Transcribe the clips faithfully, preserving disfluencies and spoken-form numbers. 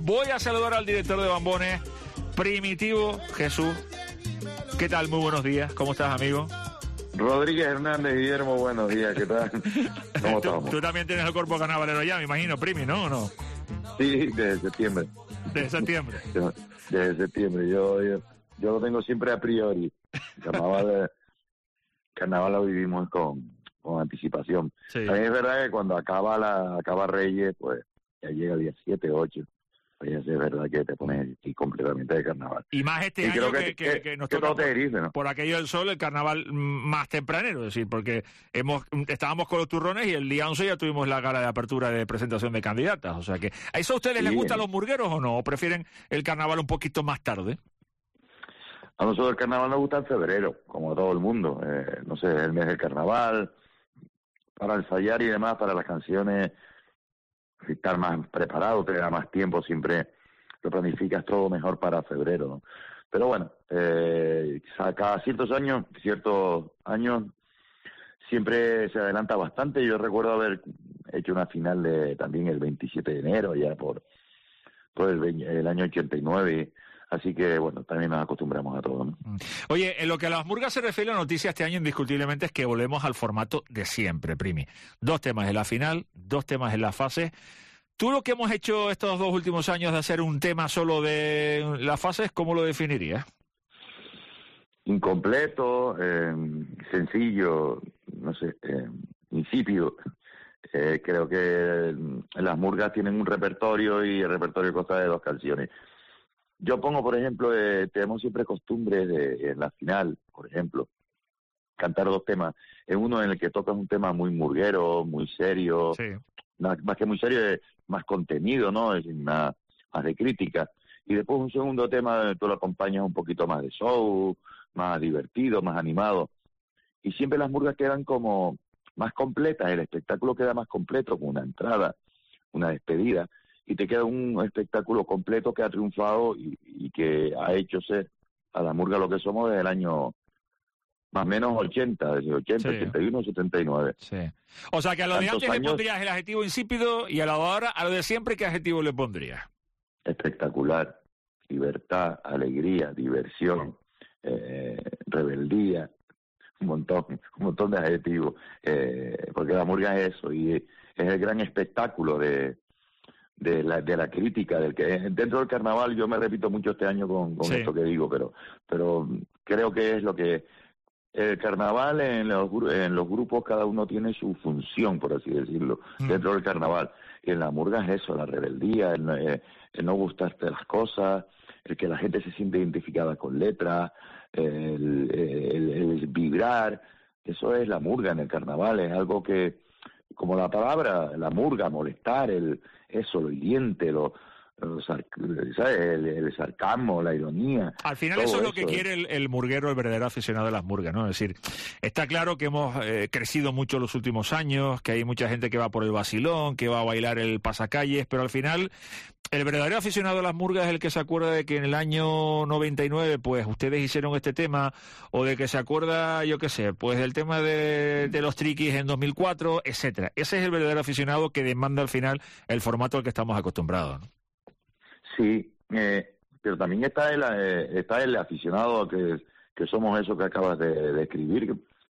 Voy a saludar al director de Bambones, Primitivo Jesús. ¿Qué tal? Muy buenos días. ¿Cómo estás, amigo? Rodríguez Hernández, Guillermo, buenos días. ¿Qué tal? ¿Cómo ¿Tú, estamos? tú también tienes el cuerpo carnavalero ya, me imagino, Primi, ¿no? ¿O no? Sí, desde septiembre. Desde septiembre. Yo, desde septiembre. Yo, yo, yo lo tengo siempre a priori. Carnaval, carnaval lo vivimos con, con anticipación. Sí. También es verdad que cuando acaba la acaba Reyes, pues ya llega el día siete, ocho. Pues ya es verdad que te pones aquí completamente de carnaval. Y más este y año creo que, que, que, que nos que toca todo te por, dice, ¿no? por aquello del sol, el carnaval más tempranero, es decir, porque hemos estábamos con los turrones y el día once ya tuvimos la gala de apertura de presentación de candidatas. O sea que, ¿a eso a ustedes Sí. les gustan los murgueros o no? ¿O prefieren el carnaval un poquito más tarde? A nosotros el carnaval nos gusta en febrero, como a todo el mundo. Eh, no sé, el mes del carnaval, para ensayar y demás, para las canciones, estar más preparado, te da más tiempo, siempre lo planificas todo mejor para febrero, ¿no? Pero bueno, eh, cada ciertos años, ciertos años, siempre se adelanta bastante. Yo recuerdo haber hecho una final de también el veintisiete de enero, ya por, por el, el año ochenta y nueve. Así que, bueno, también nos acostumbramos a todo, ¿no? Oye, en lo que a las murgas se refiere, la noticia este año indiscutiblemente es que volvemos al formato de siempre, Primi. Dos temas en la final, dos temas en la fase. ¿Tú lo que hemos hecho estos dos últimos años de hacer un tema solo de las fases, cómo lo definirías? Incompleto, eh, sencillo, no sé, eh, insípido. Eh, creo que las murgas tienen un repertorio y el repertorio consta de dos canciones. Yo pongo, por ejemplo, eh, tenemos siempre costumbre de, en la final, por ejemplo, cantar dos temas. En uno en el que tocas un tema muy murguero, muy serio, Sí. más, más que muy serio, es más contenido, ¿no? Es más, más de crítica. Y después un segundo tema donde tú lo acompañas un poquito más de show, más divertido, más animado. Y siempre las murgas quedan como más completas, el espectáculo queda más completo, con una entrada, una despedida, y te queda un espectáculo completo que ha triunfado y, y que ha hecho ser a la murga lo que somos desde el año más o menos ochenta, desde ochenta, Sí. ochenta y uno, setenta y nueve. Sí. O sea que a lo de Tantos antes le años. pondrías el adjetivo insípido y a lo de ahora, a lo de siempre, ¿qué adjetivo le pondrías? Espectacular, libertad, alegría, diversión, eh, rebeldía, un montón, un montón de adjetivos, eh, porque la murga es eso, y es el gran espectáculo de, de la de la crítica, del que dentro del carnaval. Yo me repito mucho este año con, con Sí. esto que digo, pero pero creo que es lo que el carnaval en los en los grupos, cada uno tiene su función, por así decirlo, Mm. dentro del carnaval. Y en la murga es eso, la rebeldía, el, no- eh, el no gustarte las cosas, el que la gente se siente identificada con letras, el, el, el vibrar. Eso es la murga en el carnaval, es algo que, como la palabra, la murga, molestar, el eso, lo hiriente, lo, lo sar- ¿sabes? El, el sarcasmo, la ironía. Al final todo eso es lo que eso. quiere el, el murguero, el verdadero aficionado de las murgas, ¿no? Es decir, está claro que hemos eh, crecido mucho los últimos años, que hay mucha gente que va por el vacilón, que va a bailar el pasacalles, pero al final el verdadero aficionado de las murgas es el que se acuerda de que en el año noventa y nueve, pues ustedes hicieron este tema, o de que se acuerda, yo qué sé, pues del tema de, de los triquis en dos mil cuatro, etcétera. Ese es el verdadero aficionado que demanda al final el formato al que estamos acostumbrados, ¿no? Sí, eh, pero también está el, eh, está el aficionado que, que somos eso que acabas de, de escribir,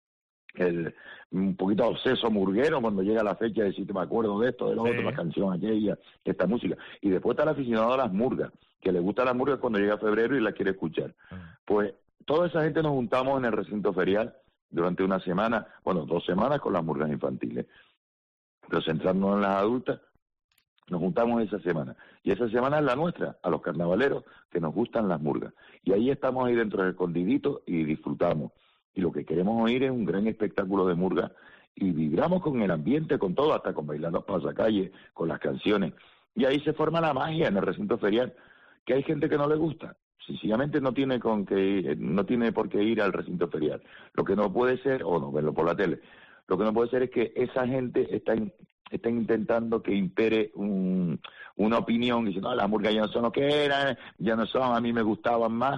el un poquito obseso murguero cuando llega la fecha de decir, me acuerdo de esto, de lo Sí. otro, la canción aquella, esta música. Y después está el aficionado a las murgas, que le gusta las murgas cuando llega febrero y la quiere escuchar. Pues toda esa gente nos juntamos en el recinto ferial durante una semana, bueno, dos semanas con las murgas infantiles. Pero centrándonos en las adultas, nos juntamos esa semana. Y esa semana es la nuestra, a los carnavaleros que nos gustan las murgas. Y ahí estamos ahí dentro del escondidito y disfrutamos. Y lo que queremos oír es un gran espectáculo de murga. Y vibramos con el ambiente, con todo, hasta con bailando pasacalle, con las canciones. Y ahí se forma la magia en el recinto ferial, que hay gente que no le gusta. Sencillamente no tiene con que ir, no tiene por qué ir al recinto ferial. Lo que no puede ser, o no verlo por la tele, lo que no puede ser es que esa gente está en, están intentando que impere un, una opinión, diciendo, no, las murgas ya no son lo que eran, ya no son, a mí me gustaban más.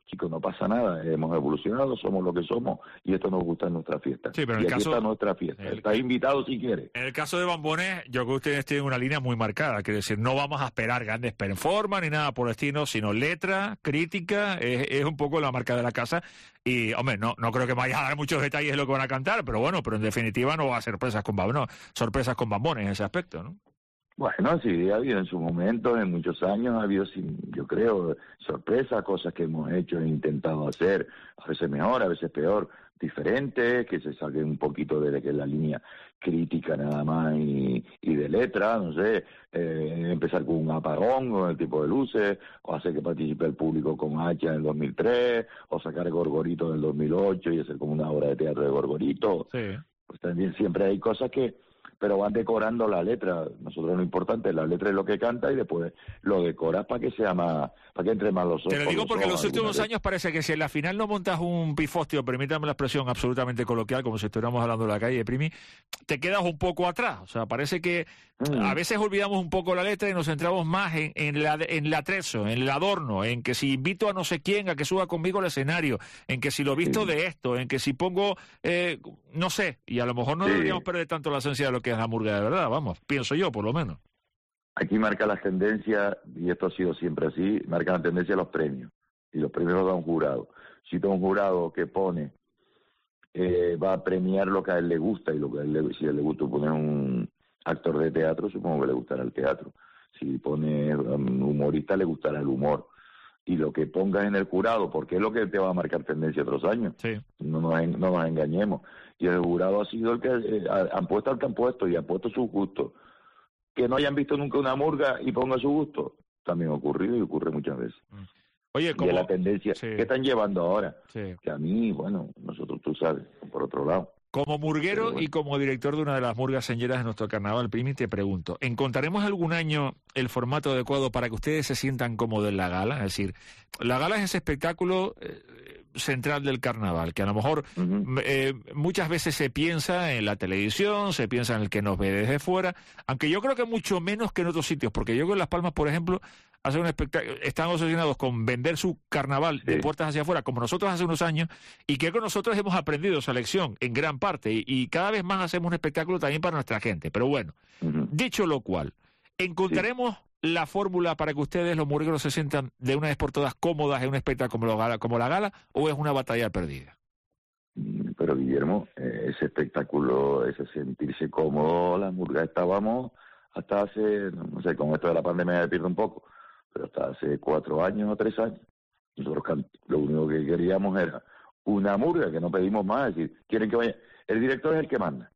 chicos, no pasa nada, hemos evolucionado, somos lo que somos y esto nos gusta en nuestra fiesta. Sí, pero en y el aquí caso, está nuestra fiesta. el, Estás invitado si quieres. En el caso de Bambones, yo creo que ustedes tienen una línea muy marcada, quiere decir, no vamos a esperar grandes performances ni nada por el estilo, sino letra, crítica, es, es un poco la marca de la casa. Y, hombre, no no creo que me vayas a dar muchos detalles de lo que van a cantar, pero bueno, pero en definitiva no va a ser sorpresas con, no, sorpresas con Bambones en ese aspecto, ¿no? Bueno, sí, ha habido en su momento, en muchos años, ha habido, yo creo, sorpresas, cosas que hemos hecho e intentado hacer, a veces mejor, a veces peor, diferentes, que se salgan un poquito de la línea crítica nada más y, y de letra, no sé, eh, empezar con un apagón con el tipo de luces, o hacer que participe el público con Hacha en el dos mil tres, o sacar Gorgorito en el dos mil ocho y hacer como una obra de teatro de Gorgorito. Sí. Pues también siempre hay cosas que pero van decorando la letra. Nosotros lo importante es la letra es lo que canta y después lo decoras para que sea más, para que entre más los ojos. Te lo digo porque en los últimos vez. años parece que si en la final no montas un pifostio, permítame la expresión absolutamente coloquial, como si estuviéramos hablando de la calle, Primi, te quedas un poco atrás. O sea, parece que mm. a veces olvidamos un poco la letra y nos centramos más en, en, la, en el atrezo, en el adorno, en que si invito a no sé quién a que suba conmigo al escenario, en que si lo visto sí. de esto, en que si pongo, eh, no sé, y a lo mejor no sí. deberíamos perder tanto la esencia de lo que es la murga de verdad, vamos, pienso yo, por lo menos. Aquí marca la tendencia, y esto ha sido siempre así, marca la tendencia los premios, y los premios los da un jurado. Si tú un jurado que pone, eh, va a premiar lo que a él le gusta, y lo que a él le, si a él le gusta poner un actor de teatro, supongo que le gustará el teatro. Si pone un humorista, le gustará el humor. Y lo que pongas en el jurado, porque es lo que te va a marcar tendencia otros años. Sí. No, nos, no nos engañemos. Y el jurado ha sido el que eh, han puesto al que han puesto y han puesto sus gustos. Que no hayan visto nunca una murga y ponga su gusto, también ha ocurrido y ocurre muchas veces. Oye, ¿cómo? Y es la tendencia sí. que están llevando ahora. Sí. Que a mí, bueno, nosotros, tú sabes, por otro lado. Como murguero bueno. y como director de una de las murgas señeras de nuestro carnaval, Primi, te pregunto, ¿encontraremos algún año el formato adecuado para que ustedes se sientan cómodos en la gala? Es decir, la gala es ese espectáculo eh, central del carnaval, que a lo mejor uh-huh. eh, muchas veces se piensa en la televisión, se piensa en el que nos ve desde fuera, aunque yo creo que mucho menos que en otros sitios, porque yo creo que en Las Palmas, por ejemplo, hacen un espectáculo, están obsesionados con vender su carnaval sí. de puertas hacia afuera, como nosotros hace unos años, y creo que nosotros hemos aprendido esa lección en gran parte, y, y cada vez más hacemos un espectáculo también para nuestra gente. Pero bueno, uh-huh. dicho lo cual, ¿encontraremos sí. la fórmula para que ustedes, los murgueros, se sientan de una vez por todas cómodas en un espectáculo como la gala, como la gala o es una batalla perdida? Pero Guillermo, eh, ese espectáculo, ese sentirse cómodo, las murgas estábamos hasta hace, no sé, con esto de la pandemia me pierdo un poco, pero hasta hace cuatro años o tres años, nosotros lo único que queríamos era una murga, que no pedimos más, es decir, quieren que vaya, el director es el que manda,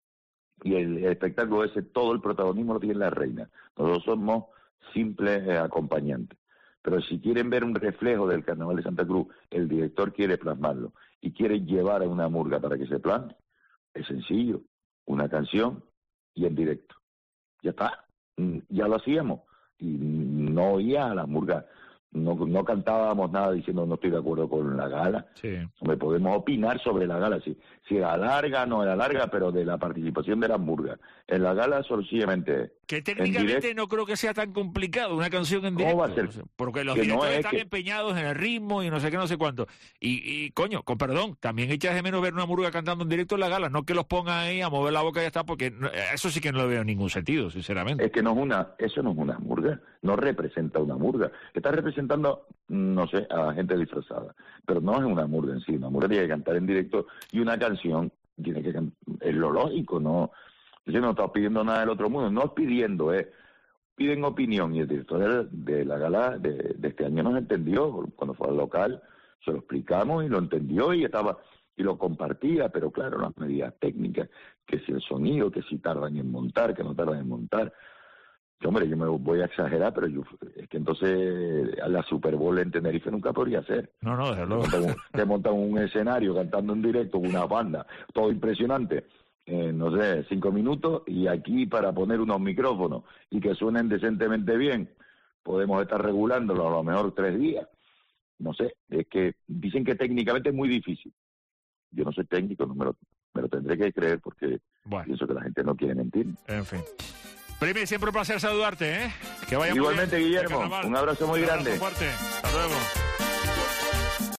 y el, el espectáculo ese, todo el protagonismo lo tiene la reina, nosotros somos simples eh, acompañantes, pero si quieren ver un reflejo del Carnaval de Santa Cruz, el director quiere plasmarlo, y quiere llevar a una murga para que se plasme, es sencillo, una canción y en directo, ya está, ya lo hacíamos, y no oía a las murgas, no, no cantábamos nada diciendo no estoy de acuerdo con la gala. Sí. Hombre, podemos opinar sobre la gala, si, si era larga, no era larga, pero de la participación de las murgas. En la gala sencillamente... Que técnicamente direct... no creo que sea tan complicado una canción en directo. ¿Cómo va a ser? Porque los que directores no es están que... empeñados en el ritmo y no sé qué, no sé cuánto. Y, y coño, con perdón, también echas de menos ver una murga cantando en directo en la gala, no que los pongan ahí a mover la boca y ya está, porque no, eso sí que no lo veo en ningún sentido, sinceramente. Es que no es una, eso no es una murga, no representa una murga. Está representando, no sé, a gente disfrazada, pero no es una murga en sí. Una murga tiene que cantar en directo y una canción tiene que cantar, es lo lógico, no. Yo no estoy pidiendo nada del otro mundo, no es pidiendo, es, piden opinión, y el director de, de la gala de, de este año nos entendió, cuando fue al local, se lo explicamos y lo entendió y estaba, y lo compartía, pero claro, las medidas técnicas, que si el sonido, que si tardan en montar, que no tardan en montar. Yo, hombre, yo me voy a exagerar, pero yo, es que entonces a la Super Bowl en Tenerife nunca podría ser. No, no, desde luego. Te montan un escenario cantando en directo con una banda, todo impresionante, eh, no sé, cinco minutos, y aquí para poner unos micrófonos y que suenen decentemente bien, podemos estar regulándolo a lo mejor tres días. No sé, es que dicen que técnicamente es muy difícil. Yo no soy técnico, no me lo, me lo tendré que creer porque bueno. pienso que la gente no quiere mentir. En fin. Primi, siempre un placer saludarte, ¿eh? Que vaya Igualmente, muy bien. Guillermo, un abrazo muy un grande. Abrazo fuerte. Hasta luego.